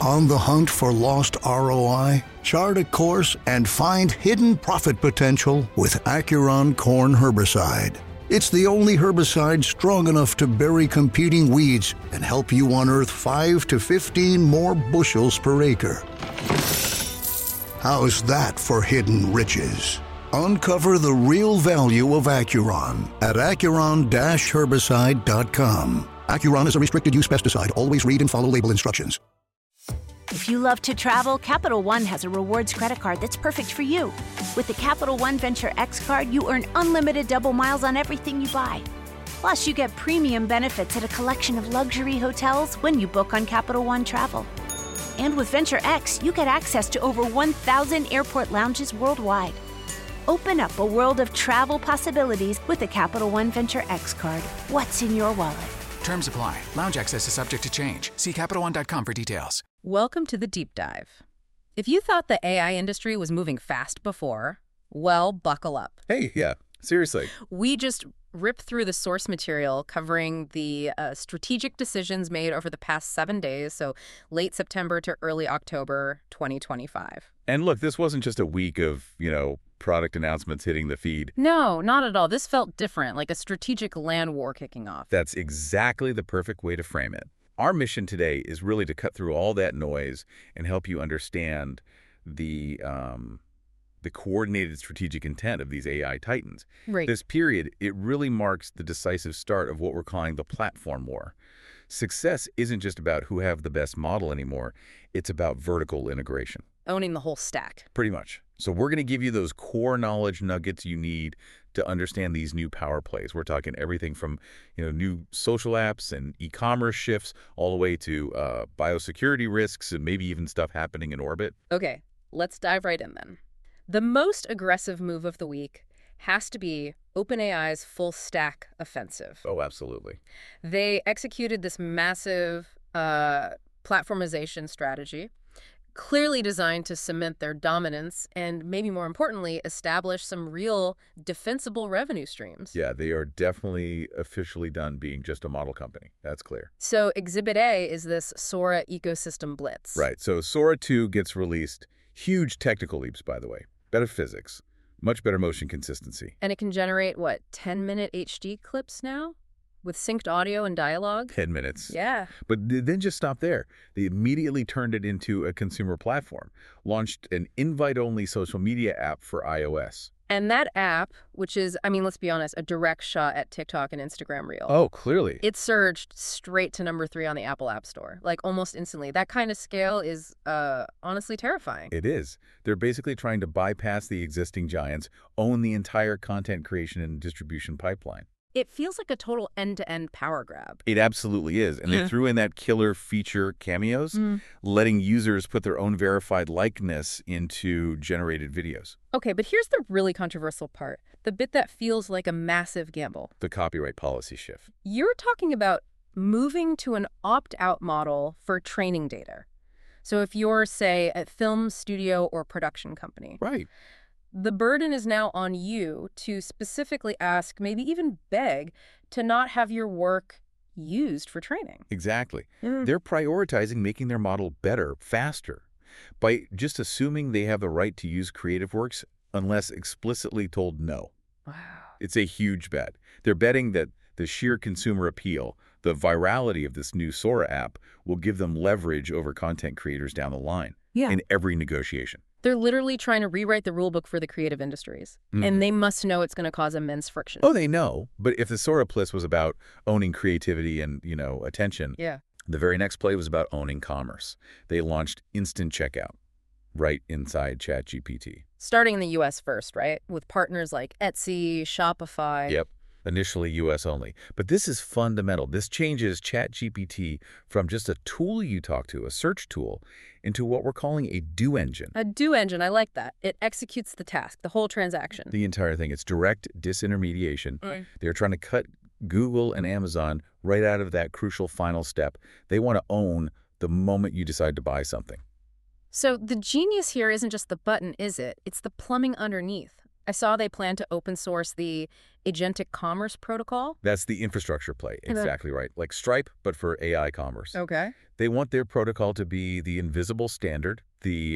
On the hunt for lost ROI? Chart a course and find hidden profit potential with Acuron Corn Herbicide. It's the only herbicide strong enough to bury competing weeds and help you unearth 5 to 15 more bushels per acre. How's that for hidden riches? Uncover the real value of Acuron at Acuron-herbicide.com. Acuron is a restricted use pesticide. Always read and follow label instructions. If you love to travel, Capital One has a rewards credit card that's perfect for you. With the Capital One Venture X card, you earn unlimited double miles on everything you buy. Plus, you get premium benefits at a collection of luxury hotels when you book on Capital One Travel. And with Venture X, you get access to over 1,000 airport lounges worldwide. Open up a world of travel possibilities with the Capital One Venture X card. What's in your wallet? Terms apply. Lounge access is subject to change. See CapitalOne.com for details. Welcome to the Deep Dive. If you thought the AI industry was moving fast before, well, buckle up. Hey, yeah, seriously. We just ripped through the source material covering the strategic decisions made over the past 7 days, so late September to early October 2025. And look, this wasn't just a week of, product announcements hitting the feed. No, not at all. This felt different, like a strategic land war kicking off. That's exactly the perfect way to frame it. Our mission today is really to cut through all that noise and help you understand the coordinated strategic intent of these AI titans. Right. This period, it really marks the decisive start of what we're calling the platform war. Success isn't just about who have the best model anymore. It's about vertical integration. Owning the whole stack. Pretty much. So we're going to give you those core knowledge nuggets you need to understand these new power plays. We're talking everything from, new social apps and e-commerce shifts all the way to biosecurity risks and maybe even stuff happening in orbit. Okay, let's dive right in then. The most aggressive move of the week has to be OpenAI's full stack offensive. Oh, absolutely. They executed this massive platformization strategy, clearly designed to cement their dominance and, maybe more importantly, establish some real defensible revenue streams. Yeah, they are definitely officially done being just a model company. That's clear. So Exhibit A is this Sora ecosystem blitz. Right. So Sora 2 gets released. Huge technical leaps, by the way. Better physics. Much better motion consistency. And it can generate, 10-minute HD clips now? With synced audio and dialogue? 10 minutes. Yeah. But then just stop there. They immediately turned it into a consumer platform, launched an invite-only social media app for iOS. And that app, which is, let's be honest, a direct shot at TikTok and Instagram Reel. Oh, clearly. It surged straight to number 3 on the Apple App Store, almost instantly. That kind of scale is honestly terrifying. It is. They're basically trying to bypass the existing giants, own the entire content creation and distribution pipeline. It feels like a total end-to-end power grab. It absolutely is. And they threw in that killer feature Cameos, letting users put their own verified likeness into generated videos. Okay, but here's the really controversial part, the bit that feels like a massive gamble. The copyright policy shift. You're talking about moving to an opt-out model for training data. So if you're, say, a film studio or production company. Right. The burden is now on you to specifically ask, maybe even beg, to not have your work used for training. Exactly. They're prioritizing making their model better, faster, by just assuming they have the right to use creative works unless explicitly told no. Wow. It's a huge bet. They're betting that the sheer consumer appeal, the virality of this new Sora app, will give them leverage over content creators down the line in every negotiation. They're literally trying to rewrite the rulebook for the creative industries. And they must know it's going to cause immense friction. Oh, they know. But if the Sora Plus was about owning creativity and, attention, the very next play was about owning commerce. They launched instant checkout right inside ChatGPT. Starting in the U.S. first, right? With partners like Etsy, Shopify. Yep. Initially U.S. only. But this is fundamental. This changes ChatGPT from just a tool you talk to, a search tool, into what we're calling a do engine. A do engine, I like that. It executes the task, the whole transaction. The entire thing. It's direct disintermediation. They're trying to cut Google and Amazon right out of that crucial final step. They want to own the moment you decide to buy something. So the genius here isn't just the button, is it? It's the plumbing underneath. I saw they plan to open source the Agentic Commerce Protocol. That's the infrastructure play. Exactly right. Like Stripe, but for AI commerce. Okay. They want their protocol to be the invisible standard, the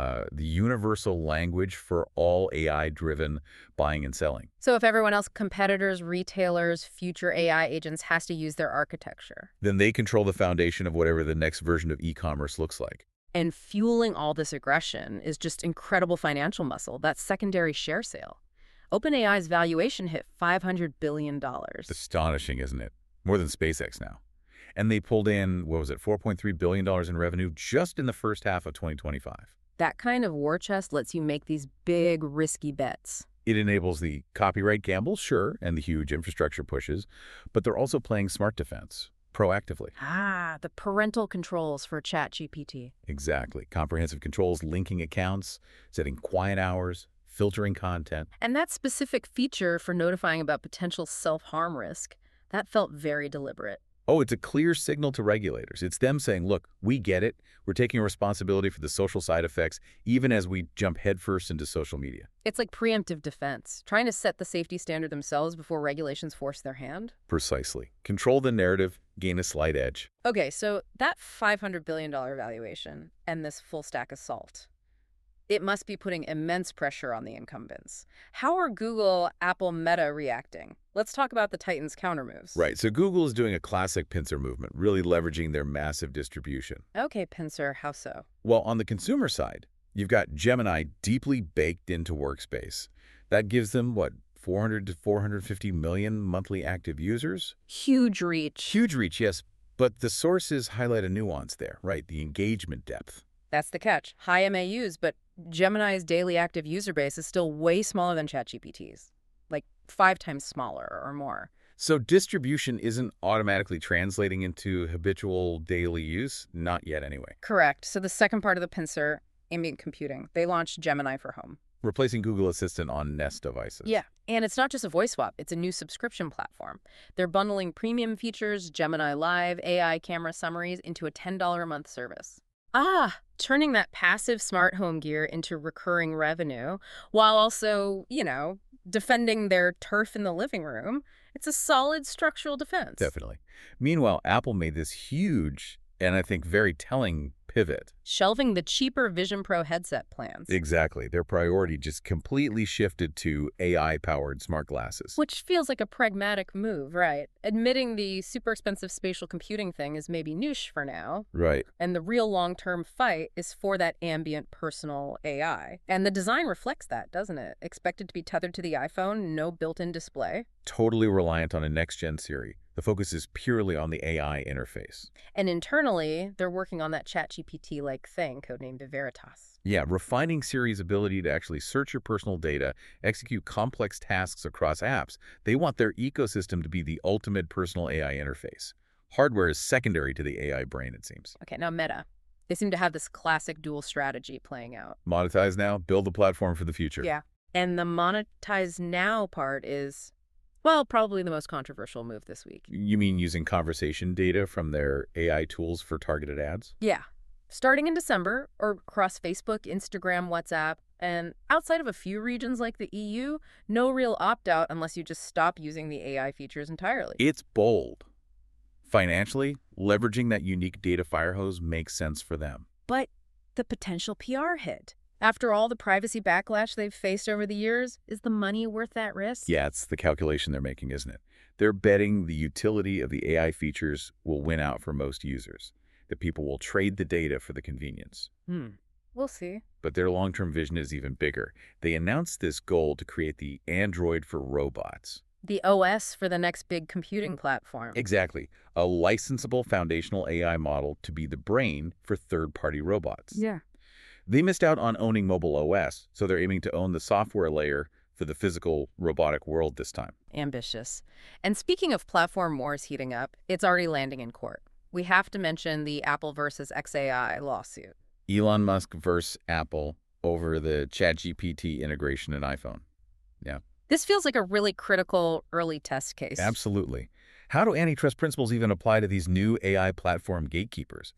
universal language for all AI-driven buying and selling. So if everyone else, competitors, retailers, future AI agents, has to use their architecture. Then they control the foundation of whatever the next version of e-commerce looks like. And fueling all this aggression is just incredible financial muscle, that secondary share sale. OpenAI's valuation hit $500 billion. Astonishing, isn't it? More than SpaceX now. And they pulled in, what was it, $4.3 billion in revenue just in the first half of 2025. That kind of war chest lets you make these big, risky bets. It enables the copyright gambles, sure, and the huge infrastructure pushes, but they're also playing smart defense proactively. The parental controls for ChatGPT. Exactly. Comprehensive controls, linking accounts, setting quiet hours, filtering content. And that specific feature for notifying about potential self-harm risk, that felt very deliberate. Oh, it's a clear signal to regulators. It's them saying, look, we get it. We're taking responsibility for the social side effects, even as we jump headfirst into social media. It's like preemptive defense, trying to set the safety standard themselves before regulations force their hand. Precisely. Control the narrative, gain a slight edge. Okay, so that $500 billion valuation and this full stack assault, it must be putting immense pressure on the incumbents. How are Google, Apple, Meta reacting? Let's talk about the Titans' countermoves. Right, so Google is doing a classic pincer movement, really leveraging their massive distribution. Okay, pincer, how so? Well, on the consumer side, you've got Gemini deeply baked into Workspace. That gives them, what, 400 to 450 million monthly active users? Huge reach. Huge reach, yes, but the sources highlight a nuance there, right? The engagement depth. That's the catch. High MAUs, but Gemini's daily active user base is still way smaller than ChatGPT's, like 5 times smaller or more. So distribution isn't automatically translating into habitual daily use? Not yet, anyway. Correct. So the second part of the pincer, ambient computing, they launched Gemini for Home. Replacing Google Assistant on Nest devices. Yeah, and it's not just a voice swap. It's a new subscription platform. They're bundling premium features, Gemini Live, AI camera summaries into a $10 a month service. Turning that passive smart home gear into recurring revenue while also, defending their turf in the living room. It's a solid structural defense. Definitely. Meanwhile, Apple made this huge and I think very telling pivot. Shelving the cheaper Vision Pro headset plans. Exactly. Their priority just completely shifted to AI-powered smart glasses. Which feels like a pragmatic move, right? Admitting the super expensive spatial computing thing is maybe niche for now. Right. And the real long-term fight is for that ambient personal AI. And the design reflects that, doesn't it? Expected to be tethered to the iPhone, no built-in display. Totally reliant on a next-gen Siri. The focus is purely on the AI interface. And internally, they're working on that ChatGPT-like thing, codenamed Veritas. Yeah, refining Siri's ability to actually search your personal data, execute complex tasks across apps. They want their ecosystem to be the ultimate personal AI interface. Hardware is secondary to the AI brain, it seems. Okay, now Meta. They seem to have this classic dual strategy playing out. Monetize now, build the platform for the future. Yeah. And the monetize now part is, well, probably the most controversial move this week. You mean using conversation data from their AI tools for targeted ads? Yeah. Starting in December, or across Facebook, Instagram, WhatsApp, and outside of a few regions like the EU, no real opt-out unless you just stop using the AI features entirely. It's bold. Financially, leveraging that unique data firehose makes sense for them. But the potential PR hit. After all the privacy backlash they've faced over the years, is the money worth that risk? Yeah, it's the calculation they're making, isn't it? They're betting the utility of the AI features will win out for most users, that people will trade the data for the convenience. We'll see. But their long-term vision is even bigger. They announced this goal to create the Android for robots. The OS for the next big computing platform. Exactly. A licensable foundational AI model to be the brain for third-party robots. Yeah. They missed out on owning mobile OS, so they're aiming to own the software layer for the physical robotic world this time. Ambitious. And speaking of platform wars heating up, it's already landing in court. We have to mention the Apple versus xAI lawsuit. Elon Musk versus Apple over the ChatGPT integration in iPhone. Yeah. This feels like a really critical early test case. Absolutely. How do antitrust principles even apply to these new AI platform gatekeepers?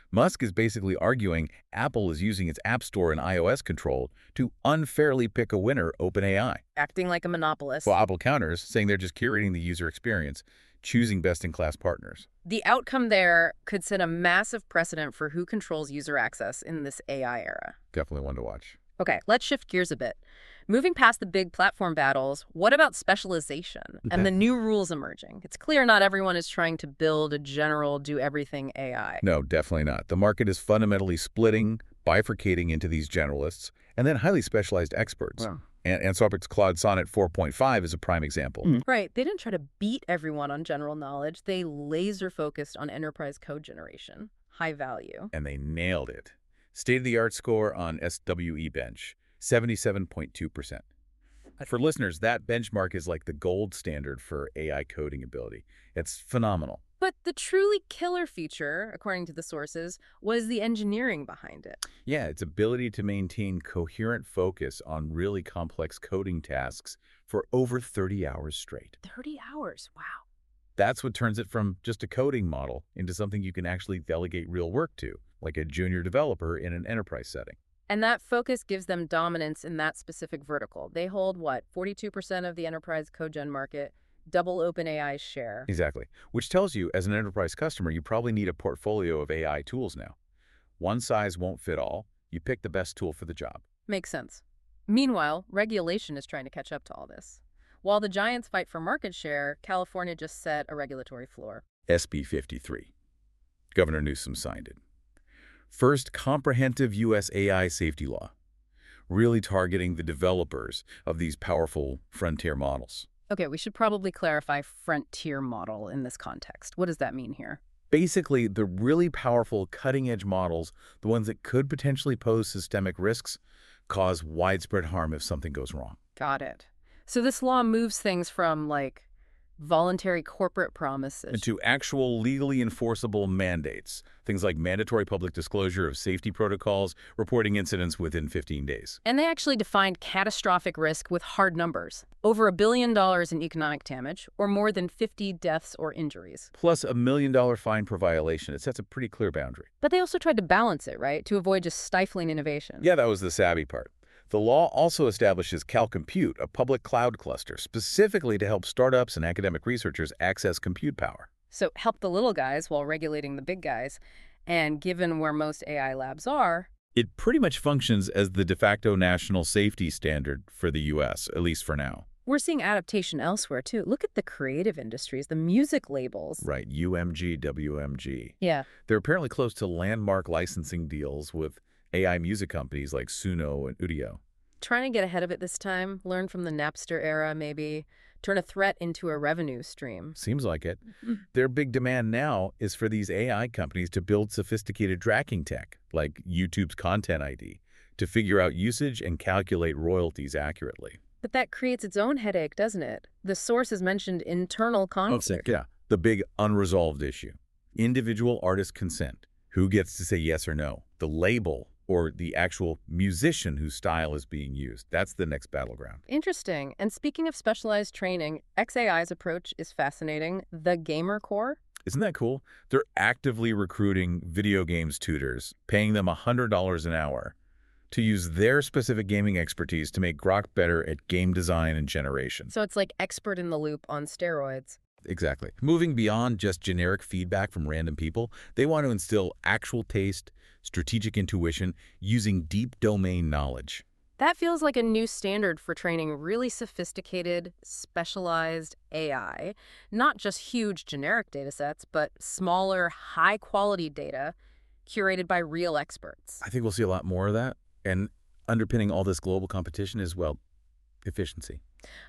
Musk is basically arguing Apple is using its App Store and iOS control to unfairly pick a winner, OpenAI. Acting like a monopolist. Well, Apple counters, saying they're just curating the user experience, choosing best-in-class partners. The outcome there could set a massive precedent for who controls user access in this AI era. Definitely one to watch. Okay, let's shift gears a bit. Moving past the big platform battles, what about specialization and the new rules emerging? It's clear not everyone is trying to build a general do-everything AI. No, definitely not. The market is fundamentally splitting, bifurcating into these generalists, and then highly specialized experts. Wow. And Anthropic's Claude Sonnet 4.5 is a prime example. Right. They didn't try to beat everyone on general knowledge. They laser-focused on enterprise code generation, high value. And they nailed it. State-of-the-art score on SWE Bench, 77.2%. For listeners, that benchmark is like the gold standard for AI coding ability. It's phenomenal. But the truly killer feature, according to the sources, was the engineering behind it. Yeah, its ability to maintain coherent focus on really complex coding tasks for over 30 hours straight. 30 hours, wow. That's what turns it from just a coding model into something you can actually delegate real work to, like a junior developer in an enterprise setting. And that focus gives them dominance in that specific vertical. They hold, 42% of the enterprise code gen market, double OpenAI's share. Exactly. Which tells you, as an enterprise customer, you probably need a portfolio of AI tools now. One size won't fit all. You pick the best tool for the job. Makes sense. Meanwhile, regulation is trying to catch up to all this. While the giants fight for market share, California just set a regulatory floor. SB 53. Governor Newsom signed it. First comprehensive U.S. AI safety law, really targeting the developers of these powerful frontier models. Okay, we should probably clarify frontier model in this context. What does that mean here? Basically, the really powerful cutting-edge models, the ones that could potentially pose systemic risks, cause widespread harm if something goes wrong. Got it. So this law moves things from, voluntary corporate promises Into actual legally enforceable mandates, things like mandatory public disclosure of safety protocols, reporting incidents within 15 days. And they actually defined catastrophic risk with hard numbers. Over $1 billion in economic damage, or more than 50 deaths or injuries. Plus $1 million fine per violation. It sets a pretty clear boundary. But they also tried to balance it, right? To avoid just stifling innovation. Yeah, that was the savvy part. The law also establishes CalCompute, a public cloud cluster, specifically to help startups and academic researchers access compute power. So help the little guys while regulating the big guys. And given where most AI labs are, It pretty much functions as the de facto national safety standard for the U.S., at least for now. we're seeing adaptation elsewhere, too. Look at the creative industries, the music labels. Right, UMG, WMG. Yeah. They're apparently close to landmark licensing deals with AI music companies like Suno and Udio. Trying to get ahead of it this time, learn from the Napster era, maybe. Turn a threat into a revenue stream. Seems like it. Their big demand now is for these AI companies to build sophisticated tracking tech, like YouTube's Content ID, to figure out usage and calculate royalties accurately. But that creates its own headache, doesn't it? The source has mentioned internal conflict. Yeah. The big unresolved issue. Individual artist consent. Who gets to say yes or no? The label or the actual musician whose style is being used. That's the next battleground. Interesting. And speaking of specialized training, XAI's approach is fascinating. The Gamer Core? Isn't that cool? They're actively recruiting video games tutors, paying them $100 an hour to use their specific gaming expertise to make Grok better at game design and generation. So it's like expert in the loop on steroids. Exactly. Moving beyond just generic feedback from random people, they want to instill actual taste, strategic intuition, using deep domain knowledge. That feels like a new standard for training really sophisticated, specialized AI. Not just huge generic data sets, but smaller, high-quality data curated by real experts. I think we'll see a lot more of that. And underpinning all this global competition is, well, efficiency.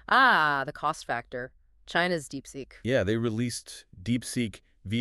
Ah, the cost factor. China's DeepSeek. Yeah, they released DeepSeek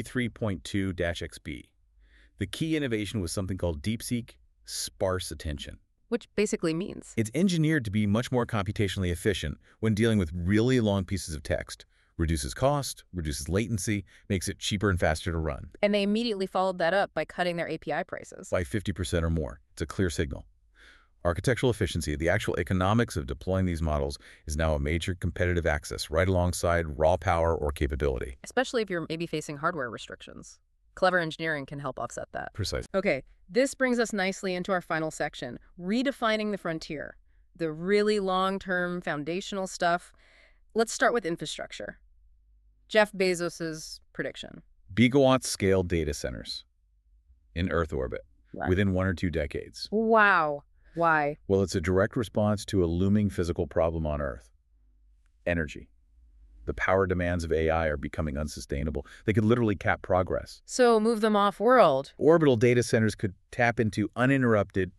v3.2-XB. The key innovation was something called DeepSeek Sparse Attention. Which basically means It's engineered to be much more computationally efficient when dealing with really long pieces of text. Reduces cost, reduces latency, makes it cheaper and faster to run. And they immediately followed that up by cutting their API prices. By 50% or more. It's a clear signal. Architectural efficiency, the actual economics of deploying these models, is now a major competitive access right alongside raw power or capability. Especially if you're maybe facing hardware restrictions. Clever engineering can help offset that. Precisely. Okay, this brings us nicely into our final section, redefining the frontier, the really long-term foundational stuff. Let's start with infrastructure. Jeff Bezos's prediction. Gigawatt-scale data centers in Earth orbit Right. within 1 or 2 decades. Wow. Why? Well, it's a direct response to a looming physical problem on Earth. Energy. The power demands of AI are becoming unsustainable. They could literally cap progress. So move them off-world. Orbital data centers could tap into uninterrupted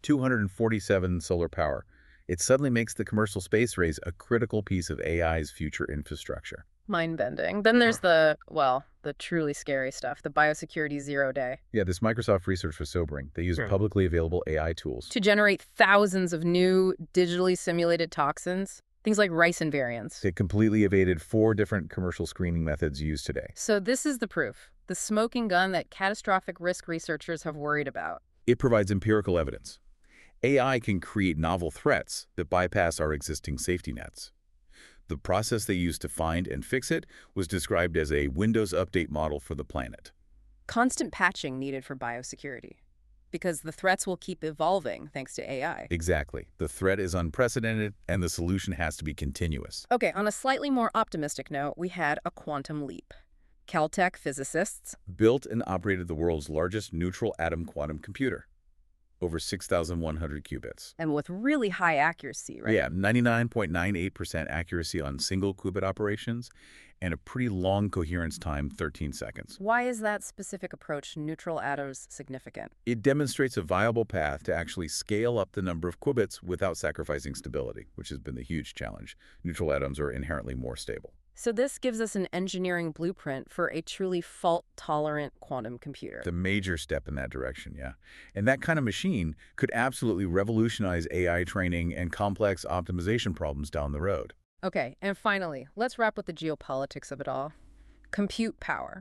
247 solar power. It suddenly makes the commercial space race a critical piece of AI's future infrastructure. Mind-bending. Then there's the truly scary stuff, the biosecurity zero day. Yeah, this Microsoft research was sobering. They use publicly available AI tools To generate thousands of new digitally simulated toxins, things like rice invariants. It completely evaded 4 different commercial screening methods used today. So this is the proof, the smoking gun that catastrophic risk researchers have worried about. It provides empirical evidence. AI can create novel threats that bypass our existing safety nets. The process they used to find and fix it was described as a Windows Update model for the planet. Constant patching needed for biosecurity, because the threats will keep evolving thanks to AI. Exactly. The threat is unprecedented, and the solution has to be continuous. Okay, on a slightly more optimistic note, we had a quantum leap. Caltech physicists Built and operated the world's largest neutral atom quantum computer. Over 6,100 qubits. and with really high accuracy, right? Yeah, 99.98% accuracy on single qubit operations, and a pretty long coherence time, 13 seconds. Why is that specific approach to neutral atoms significant? It demonstrates a viable path to actually scale up the number of qubits without sacrificing stability, which has been the huge challenge. Neutral atoms are inherently more stable. So this gives us an engineering blueprint for a truly fault-tolerant quantum computer. The major step in that direction, yeah. And that kind of machine could absolutely revolutionize AI training and complex optimization problems down the road. Okay, and finally, let's wrap with the geopolitics of it all. Compute power.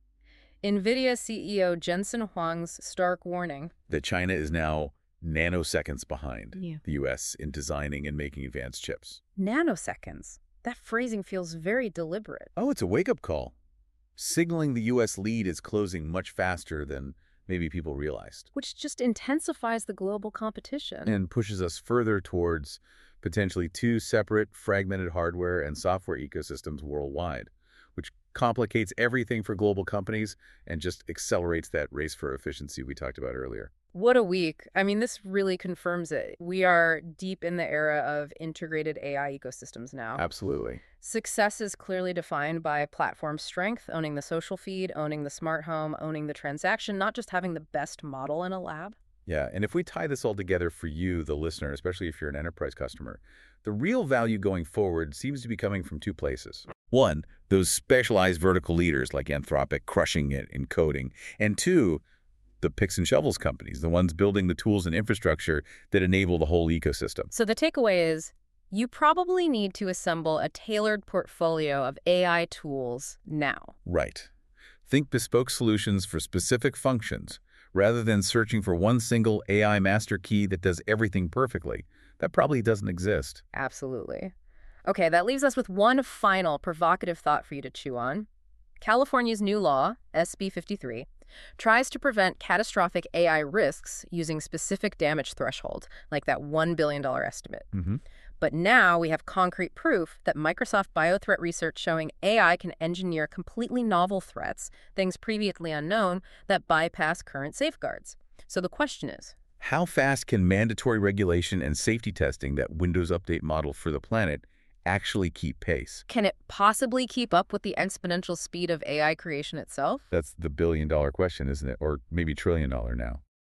NVIDIA CEO Jensen Huang's stark warning. That China is now nanoseconds behind Yeah. the U.S. in designing and making advanced chips. Nanoseconds. That phrasing feels very deliberate. Oh, it's a wake-up call. Signaling the U.S. lead is closing much faster than maybe people realized. Which just intensifies the global competition. And pushes us further towards potentially 2 separate, fragmented hardware and software ecosystems worldwide, which complicates everything for global companies and just accelerates that race for efficiency we talked about earlier. What a week. I mean, this really confirms it. We are deep in the era of integrated AI ecosystems now. Absolutely. Success is clearly defined by platform strength, owning the social feed, owning the smart home, owning the transaction, not just having the best model in a lab. Yeah, and if we tie this all together for you, the listener, especially if you're an enterprise customer, the real value going forward seems to be coming from 2 places. 1, those specialized vertical leaders like Anthropic crushing it in coding, and 2, the picks and shovels companies, the ones building the tools and infrastructure that enable the whole ecosystem. So the takeaway is, you probably need to assemble a tailored portfolio of AI tools now. Right. Think bespoke solutions for specific functions, rather than searching for one single AI master key that does everything perfectly. That probably doesn't exist. Absolutely. Okay, that leaves us with one final provocative thought for you to chew on. California's new law, SB 53, tries to prevent catastrophic AI risks using specific damage thresholds, like that $1 billion estimate. But now we have concrete proof that Microsoft biothreat research showing AI can engineer completely novel threats, things previously unknown, that bypass current safeguards. So the question is, How fast can mandatory regulation and safety testing, that Windows Update model for the planet, actually keep pace? can it possibly keep up with the exponential speed of AI creation itself? That's the billion-dollar question, isn't it? Or maybe trillion-dollar now.